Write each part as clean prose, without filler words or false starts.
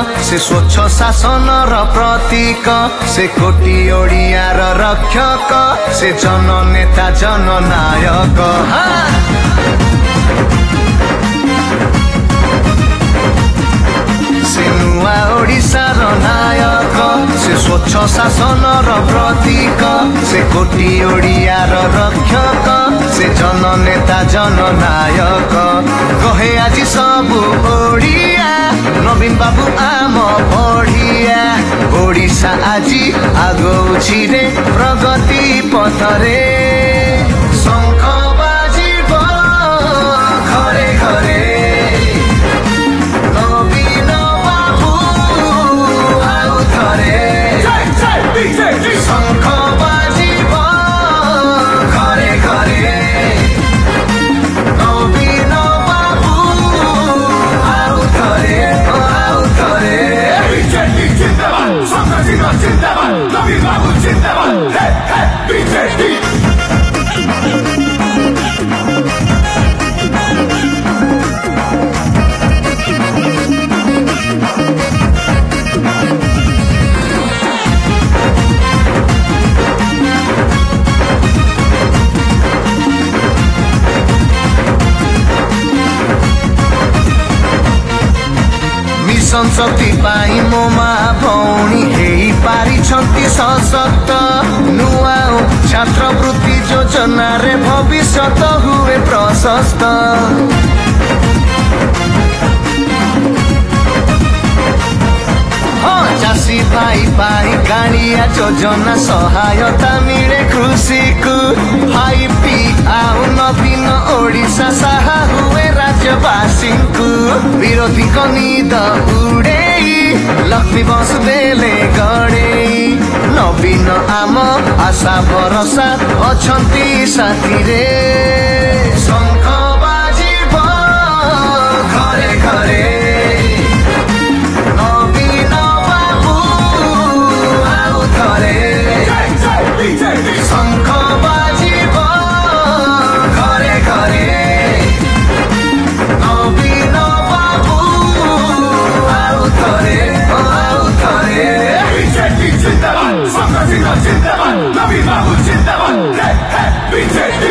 से स्वच्छ शासन प्रतीक से कोटी ओडियार रक्षक से जननेता जननायक से नुआ ओडिशार नायक से स्वच्छ शासन प्रतीक से कोटी ओडियार रक्षक से जननेता जननायक कहे आज सबु ओडिया नवीन बाबू आम बढ़िया ओडिशा आजी आगौछि रे प्रगति पथरे शंख बाजिब घरे घरे नवीन बाबू आउ थरे शंख बाजिब घरे घरे नवीन बाबू आउ थरे जिंदाबाद नवीन बाबू जिंदाबाद बीजेपी मिशन शक्ति पाई मो माँ भौणी हेई पारिछंती सशक्त नुआ छात्रवृत्ति योजना रे भविष्यत हुए प्रशस्त चाषी भाई पाई गाड़िया योजना सहायता मिले कृषि को हाई पी आउ नवीन ओडिशा साहा हुए राज्यवासी को विरोधी नीद उड़े लक्ष्मी बस देले गड़े नवीन आम आशा भरोसा अछंती साथी रे शंख बाजिब घरे घरे शंख बाजिब घरे घरे नवीन बाबू आउ थरे बीजेपी जिंदाबाद शंकर जिंदाबाद नवीन बाबू जिंदाबाद बीजेपी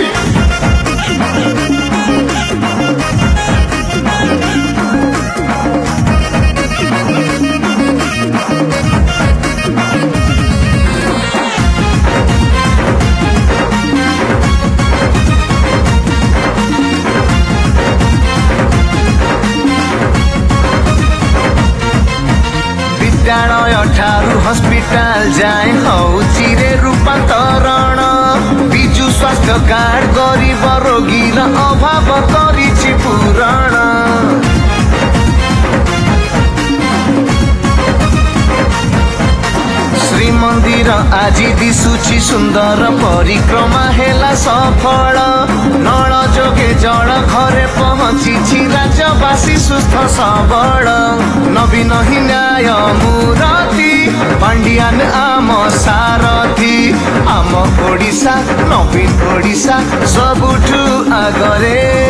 विद्यालय ठारू हस्पिटाल जाए हौची रे रूपांतरण बिजु स्वास्थ्य कार्ड गरीब रोगी अभाव करिछि पूरण श्रीमंदिर आज दिशुछि सुंदर परिक्रमा हेला सफल नल जोगे जल घरे पहुँची राज्यवासी सुस्थ सबल नवीन ही न्याय मूरति पांडियान आम सारथी आम ओडिशा नवीन ओडिशा सबुठु आगरे।